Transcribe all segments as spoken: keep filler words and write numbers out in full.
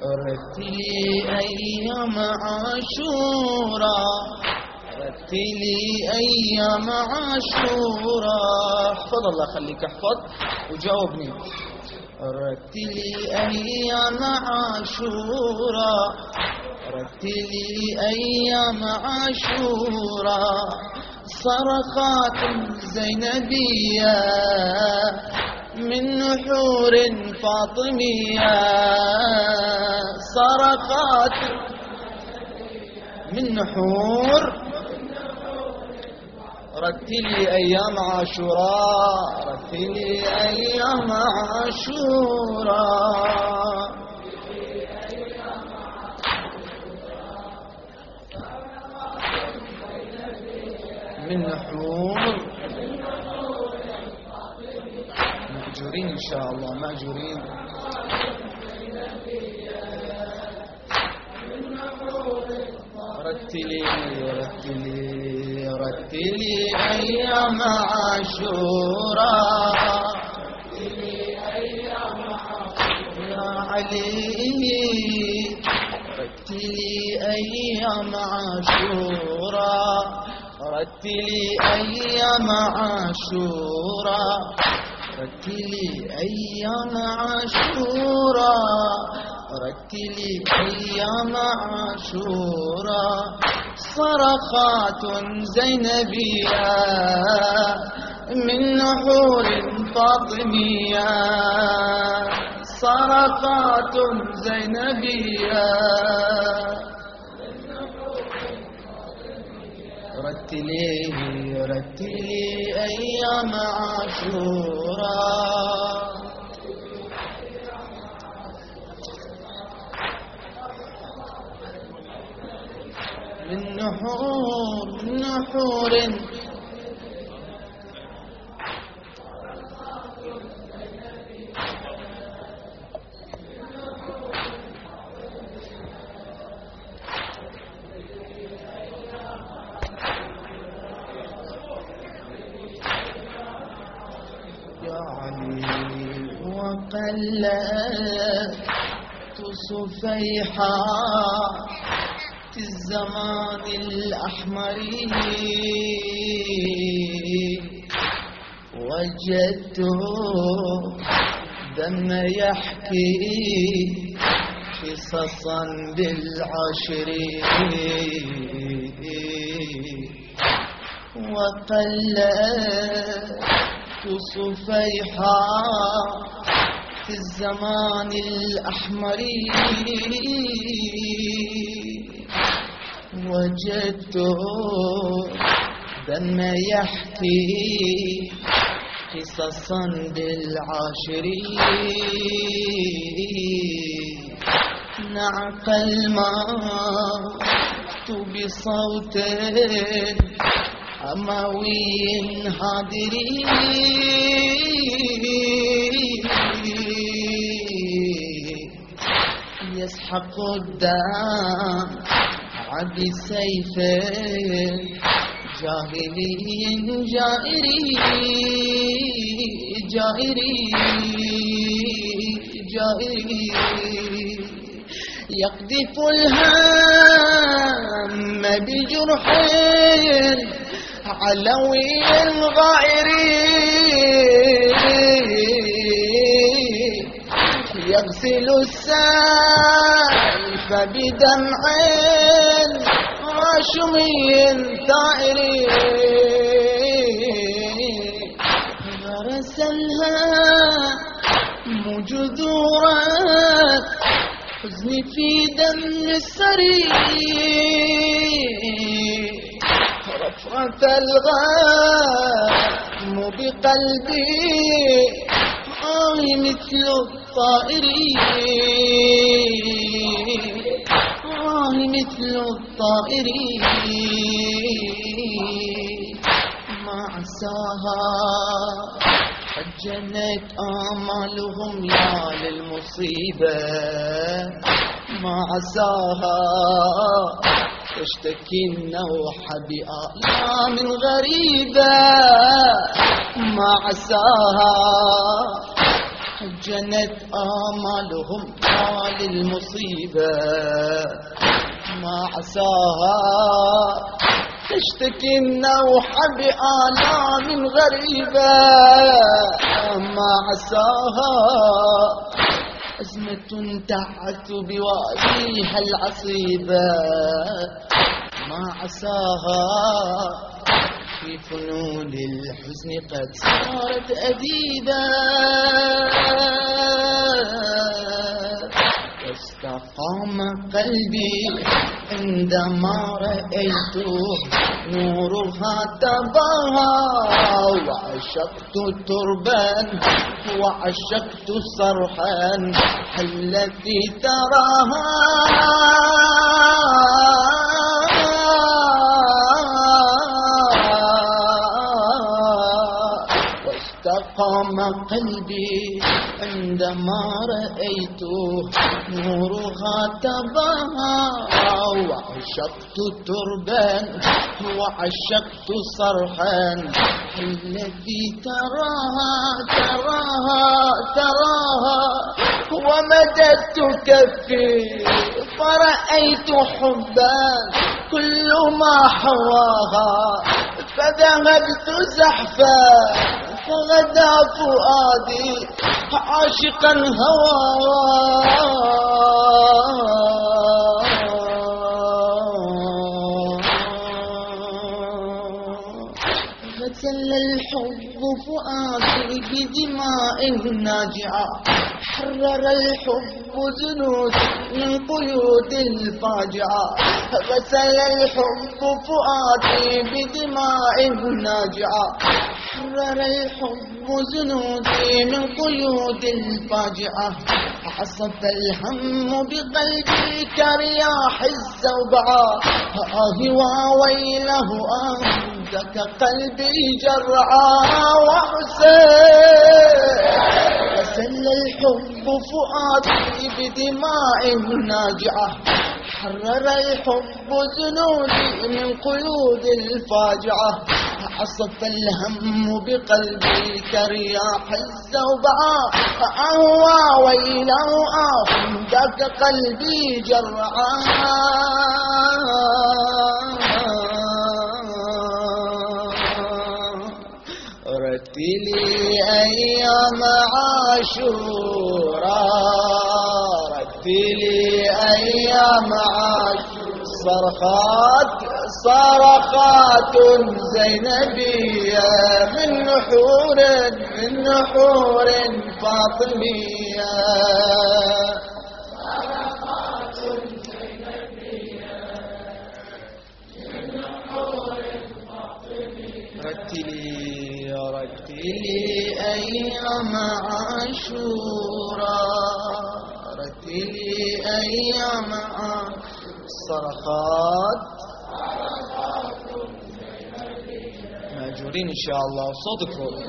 رتلي أيام عاشوراء، رتلي أيام عاشوراء. احفظ الله خليك احفظ وجاوبني. رتلي أيام عاشوراء، رتلي أيام عاشوراء. صرخات زينبية من نحور فاطمية، صرخات من نحور. رتلي أيام عاشوراء، رتلي أيام عاشوراء. من نحور مأجورين إن شاء الله، مأجورين. رتلي رتلي رتلي أيام عاشوراء، يا علي رتلي أيام عاشوراء، رتلي أيام عاشوراء، رتلي أيام عاشوراء، رتلي أيام عاشوراء. صرخات زينبية من نحور فاطمية، صرخات زينبية. رتلي رتلي أيام عاشوراء. من نحور نحور يا علي وقلت صفيحا في الزمان الأحمر، وجدت دم يحكي قصصا بالعشر، وقلت صفيحا في الزمان الأحمر، وجدت دم يحكي قصصا بالعاشر. نعق الموت بصوت أموي هادري، يسحق الدم عد سيف جاهلي جائري جائري جائري. يقذف الهم بجرح علوي غائري، يغسل السيف بدمع هاشمي ثائري. غرس الهم جذورا حزني في دم السري، رفعة الغم بقلبي آه مثل الطائر، آه مثل الطائر. ما عساها حجنت آمالهم يا للمصيبة، ما عساها تشتكي النوح بآلام غريبة، ما عساها جنت آمالهم طال المصيبة ما عساها تشتكي النوح بآلام غريبة ما عساها أزمة تعث بواديها العصيبة ما عساها في فنون الحزن قد صارت أديبة واستقام قلبي عندما رأيت نورها تباها وعشقت تربا وعشقت صرحا التي تراها قام قلبي عندما رأيت نورها تباها وعشقت تربا وعشقت صرحا التي تراها تراها تراها ومددت كفي فرأيت حبا كل ما حواها فذهبت زحفا فغدا فؤادي عاشقا هواه غسل الحب فؤادي بدماء ناجعة حرر الحب جنودي من قيود الفاجعة غسل الحب فؤادي بدماء ناجعة حرر الحب جنودي من قيود الفاجعة عصف الهم بقلبي كرياح الزوبعة آه وويله أنتك قلبي جرعا وحسين غسل الحب فؤادي بدماء ناجعة حرر الحب جنودي من قيود الفاجعة عصف الهم بقلبي كرياح الزوبعة أهوى ويله أفدك قلبي جرعا رتلي أيام عاشوراء رتلي أيام عاشوراء صرخات صرخات زينبية من نحور من نحور فاطمية صرخات زينبية من نحور فاطمية رتلي رتلي أيام عاشوراء رتلي أيام عاشوراء صرخات مأجورين إن شاء الله صوتك فوق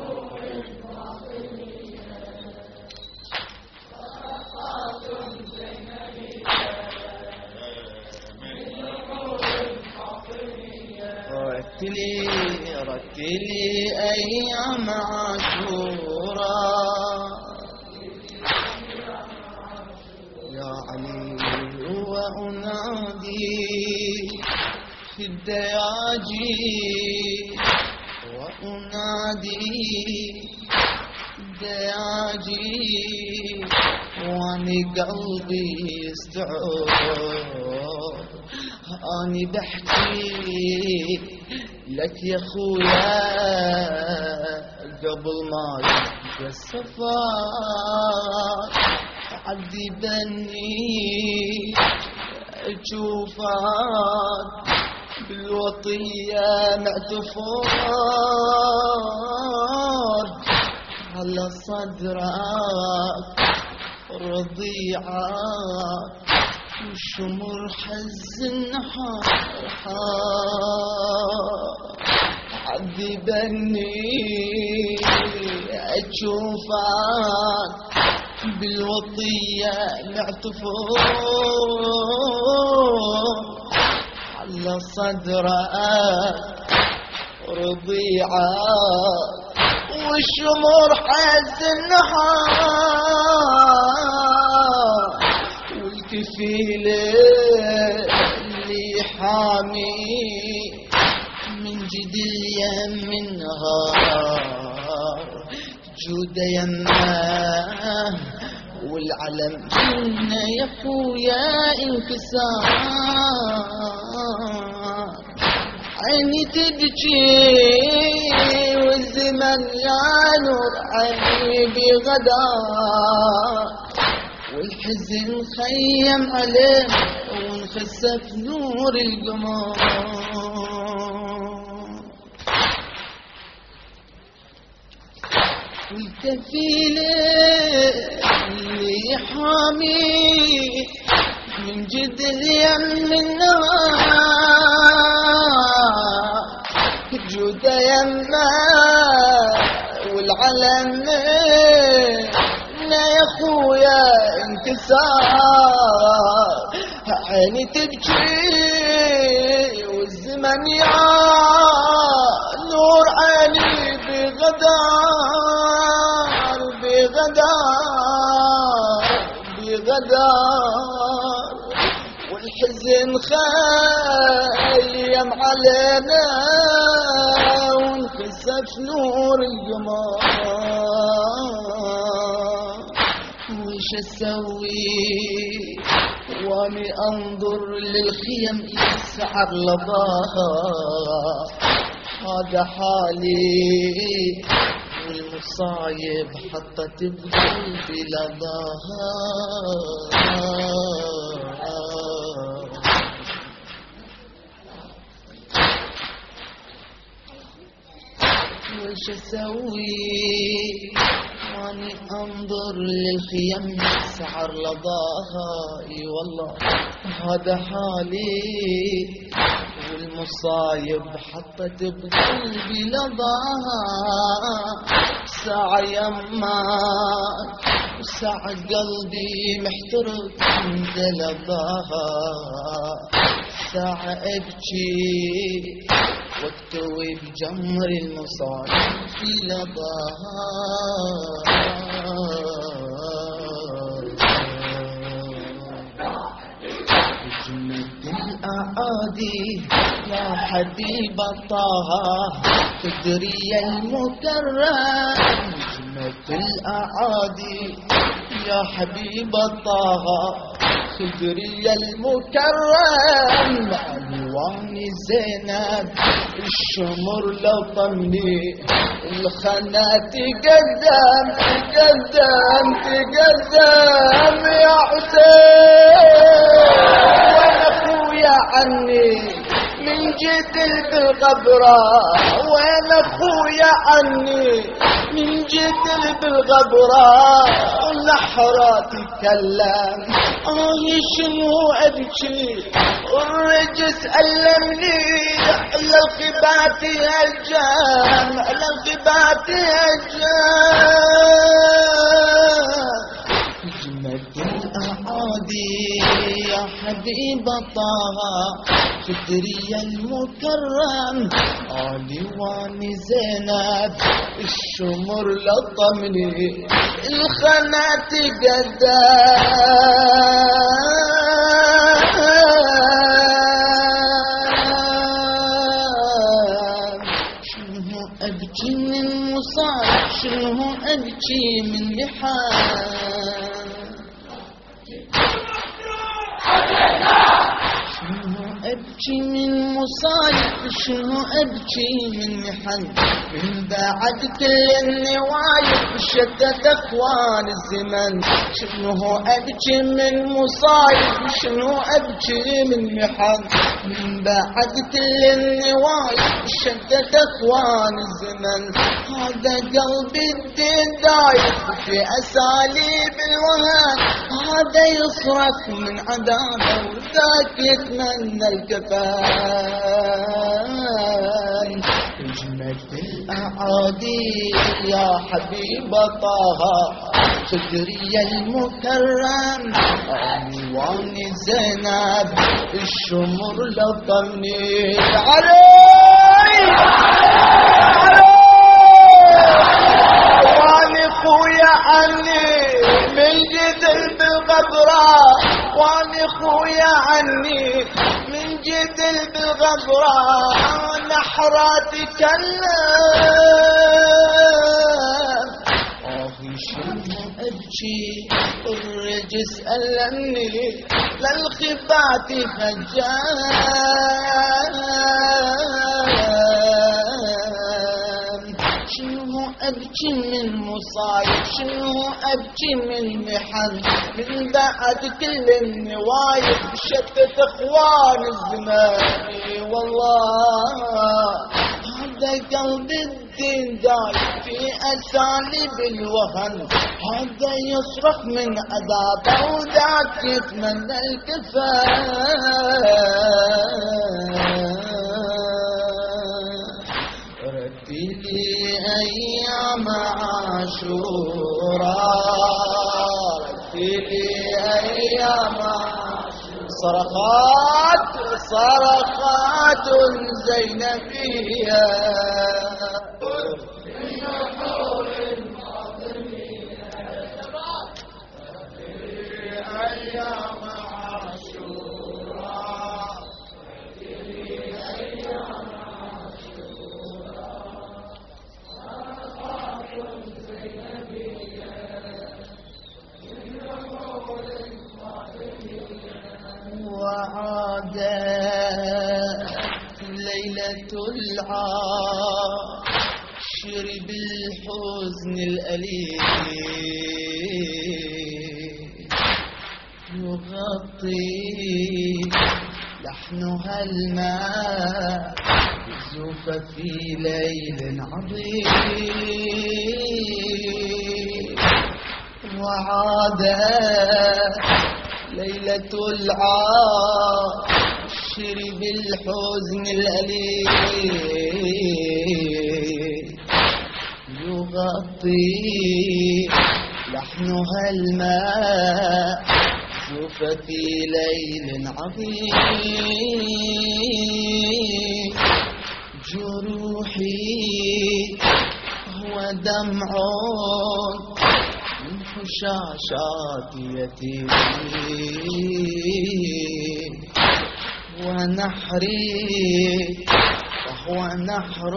رتلي رتلي أيام عاشوراء يا علي وأنادي في الدياجي وأنادي الدياجي واني قلبي يستعور اني بحكي لك يا خويا قبل ما يبقى السفر عذبني اشوفك بالوطية معتفور على صدرك رضيعك وشمر حزن حار عذبني اشوفك بالوطية معتفور على صدرك رضيعك والشمر حز النهار والكفيل اللي حامي من جد اليم النهار جود يمه والعلم منا يا خويا انكسار عيني تبكي والزمن يا نور عيني بغدار والحزن خيم عليه وانخسف نور القمر والكفيل اللي حامي من جد اليم النهار جود يمه والعلم يا خويا انكسار عيني تبكي والزمن يا نور عيني بغدار بغدار بغدار والحزن خيم علينا وانخسف نور القمر وش اسوي واني انظر للخيم يسعر لضاها هذا حالي والمصايب حطت بقلبي لضاها وش اسوي واني انظر للخيم يسعر لضاها اي والله هذا حالي والمصايب حطت بقلبي لضاها ساعة يماك وساعة قلبي محترق عند لضاها ساعة ابكي واكتوي بجمر المصايب في لضاها الأعادي يا حبيب طه تدري المكرم جنة الأعادي يا حبيب طه تدري المكرم عنوان زينب الشمر لطمني الخنات تقدم تقدم تقدم يا حسين يا عني من جدل بالغبرة وين اخويا عني من جدل بالغبرة والنحرة تتكلم اه شنو ابكي والرجس ألمني الا الخبات هجام الا الخبات هجام جمد الأعادي يا حبيب طه فدري المكرم علي واني زينب الشمر لطمني الخنات قدام شنو ابكي من مصاب شنو ابكي من لحام شنو ابكي من مصايب شنو ابكي من محن من بعد كل النوايب شتت اخوان الزمن شنو ابكي من مصايب شنو ابكي من محن من بعد كل النوايب شتت اخوان الزمن هذا قلبي الدين دايب في اساليب الوهن هذا يصرخ من عذابه وذاك يتمنى الكفان جمد الأعادي يا حبيب طه فدري المكرم عنوان زينب الشمر لطمني علي علي اخواني خويا عني من جدل بالغبراء نحرات تكلم اخي شنو ابكي الرجس ألمني للخفات فجان شنو ابكي من مصايب شنو ابكي من محن من بعد كل النوايب شتت اخوان الزمان والله هذا قلب الدين داي في اساليب الوهن هذا يصرخ من عذابه وذاك يتمنى الكفاح رديلي ايام عاشوراء رديلي ايام صرخات صرخات زينبية وعادت ليلة العاشر بالحزن الأليم يغطي لحنها الماء زف في ليل عظيم وعادت ليلة العاشر بالحزن الأليم يغطي لحنها الماء زف في ليل عظيم جروحي هو دمع حشاشات يتيمي ونحري وهو نحر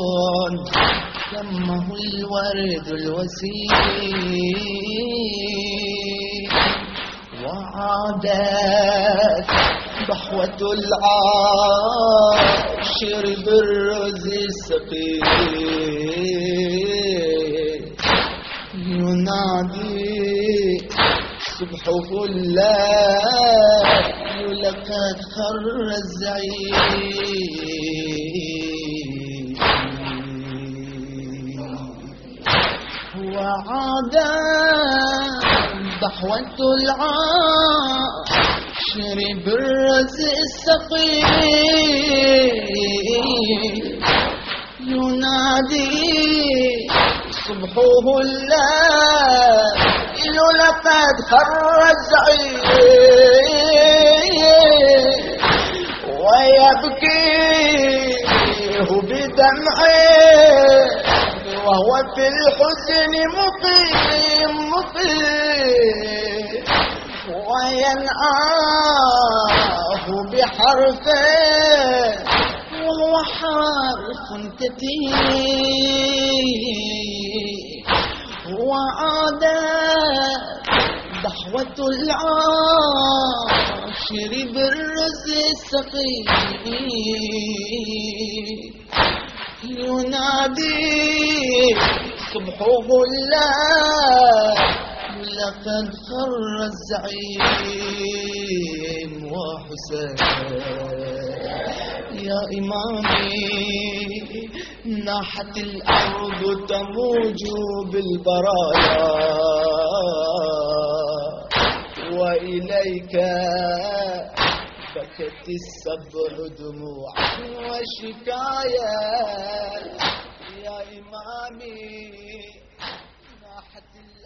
دمه الورد الوسيم وعادت ضحوة العاشر بالرز السقيم ينادي صبحه الليل لقد خر الزعيم وعادت ضحوة العاشر بالرز السقيم ينادي صبحه الليل لقد خر الزعيم ويبكيه بدمعه وهو في الحزن مقيم مقيم وينعاه بحرفه وهو حرف كثير وعادت ضحوة العاشر بالرز السقيم ينادي صبحه الليل لقد خر الزعيم وحسين يا إمامي ناحت الأرض تموج بالبرايا وإليك بكت السبع دموعا وشكايا يا إمامي ناحت